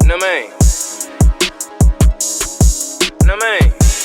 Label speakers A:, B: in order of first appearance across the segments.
A: No man. No man.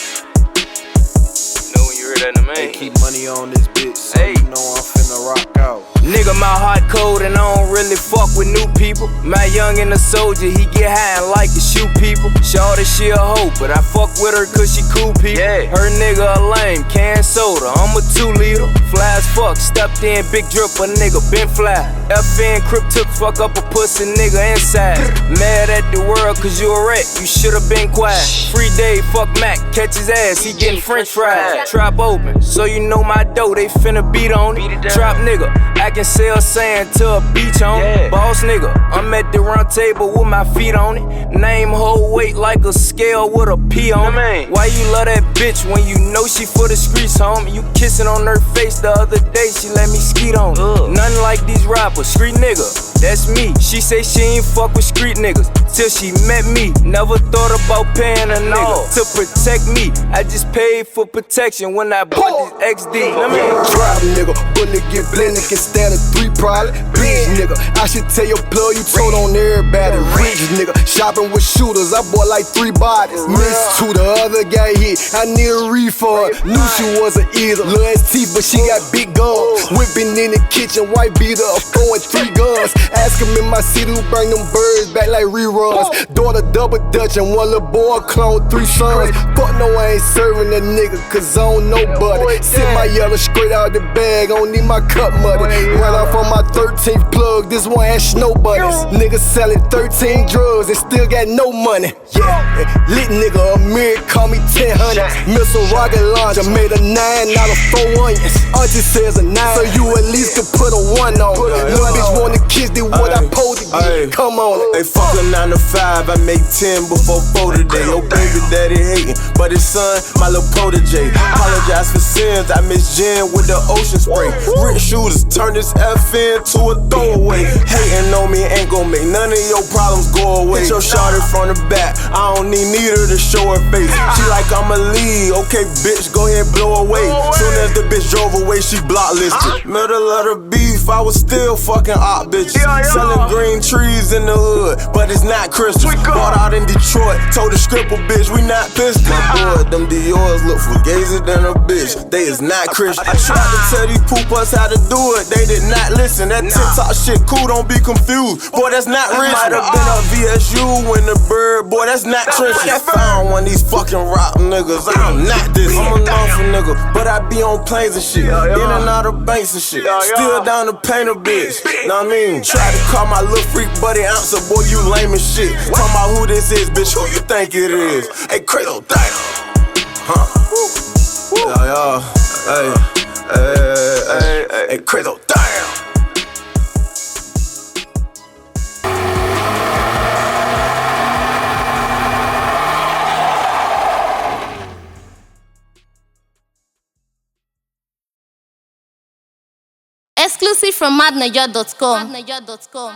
A: You know when you hear that, no man.
B: Hey, keep money on this bitch, so
A: Hey.
B: you know I'm finna rock out.
A: Nigga, my heart cold and I don't really fuck with new people. My young and a soldier, he get high and like to shoot people. Shorty, she a hoe, but I fuck with her cause she cool people. Yeah. Her nigga a lame, can soda, I'm a 2-liter. Fly as fuck, stepped in, big drip, a nigga been fly. FN, Crip took fuck up a pussy nigga inside. Mad at the world cause you a rat, you should've been quiet. Free day, fuck Mac, catch his ass, he getting french fries. Trap open, so you know my dough, they finna beat on it. Trap nigga, I can sell sand to a beach on it. Boss nigga, I'm at the round table with my feet on it. Name whole weight like a scale with a P on it. Why you love that bitch when you know she for the streets, homie? You kissing on her face the other day, she let me skeet on it. Nothing like these rappers, street nigga, that's me. She say she ain't fuck with street niggas till she met me. Never thought about paying a nigga to protect me. I just paid for protection when I bought this XD.
C: Drive nigga, bullet get blended, can stand a 3 probably. Bitch nigga, I should tell your plug you told on everybody. Rich nigga, shopping with shooters, I bought like 3 bodies. Missed 2, the other guy hit, I need a refund. Knew she wasn't either, little ass teeth, but she got big guns. Whipping in the kitchen, white beater, throwing 3 guns. Ask him in my city who bring them birds back like reruns. Daughter double Dutch and one little boy clone 3 sons. Fuck no, I ain't serving that nigga, cause I don't know buddy. Sip my yellow straight out the bag, I don't need my cup muddy. Run off on my 13th plug, this one ain't snow buddies. Niggas selling 13 drugs and still got no money. Yeah, lit nigga, a mirror call me 1000. Missile rocket launcher, made a 9 out of 4 onions. Auntie says a 9, so you at least could put a 1 on. Little bitch wanna kiss, did what I posed to get. Come on.
B: They fuck a 9 to 5, I make 10 before 4 today. Your baby daddy hating, but his son, my little protege. Apologize for sins, I miss Jen with the ocean spray. Rich shooters, turn this FN to a throwaway. Hating on me ain't gon' make none of your problems go away. Hit your shorty from the back, I don't need neither to show her face. She like I'm a lead, okay bitch, go ahead blow away. Soon as the bitch drove away, she blocklisted. Middle of the beef, I was still fucking op bitches. Selling green trees in the hood, but it's not crystals. Bought out in Detroit, told the scripper bitch, we not pissed. My boy, them Dior's look fugazi than a bitch. They is not Christian. I tried to tell these poopers how to do it, they did not listen. That TikTok shit cool, don't be confused. Boy, that's not rich. Might have been a VSU when the bird, boy, that's not trenching. I found one of these fucking rock niggas. I'm not this. I'm a lawful nigga, but I be on planes and shit. In and out of banks and shit. Still down to paint a bitch. Know what I mean? Try to call my little freak buddy ouncer, boy, you lame as shit. Talk about who this is, bitch, who you think it is? Hey, Cradle, damn. Huh? Yeah. Hey, Cradle, damn.
D: Exclusive from madnaja.com.